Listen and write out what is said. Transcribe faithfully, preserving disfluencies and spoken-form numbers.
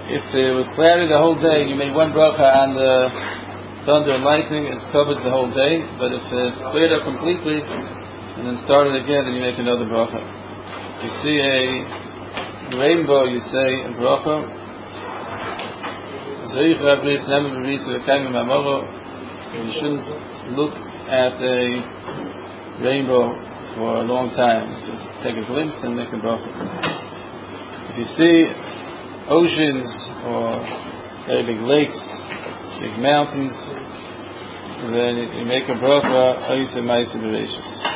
if it was cloudy the whole day, you made one bracha on the thunder and lightning, it covers the whole day. But if it's cleared up completely and then started again, then you make another bracha. If you see a rainbow, you say a bracha. You shouldn't look at a rainbow for a long time. Just take a glimpse and make a bracha. If you see oceans or very big lakes, big mountains, then you make a bracha.